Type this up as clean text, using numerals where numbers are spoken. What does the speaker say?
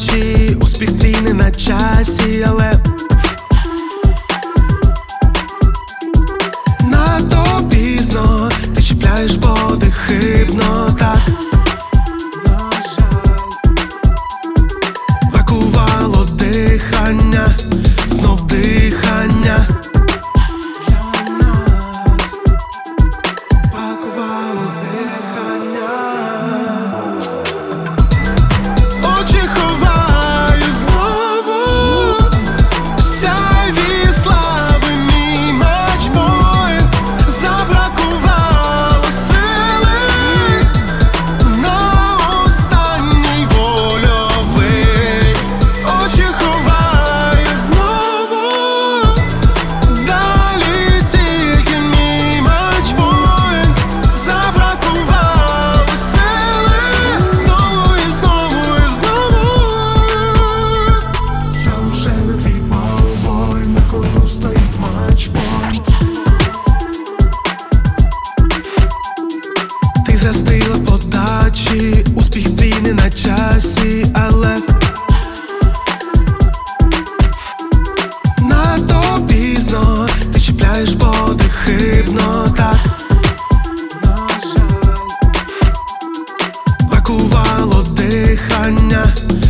подачі, успіх твій не на часі, але надто пізно, ти чіпляєш подих хибно, так. На жаль, бракувало дихання, знов дихання. Для нас бракувало дихання. Очі ховаю знову, сяйві слави, мій матчпойнт. Забракувало сили на останній вольовий. Очі ховаю знову, далі тільки мій матчпойнт. Забракувало сили знову і знову і знову. Я вже не твій балбой, на кону стоїть матчпойнт. Ти застигла в подачі, успіх твій не на часі, але надто пізно, ти чіпляєш подих хибно, так. На жаль, бракувало дихання,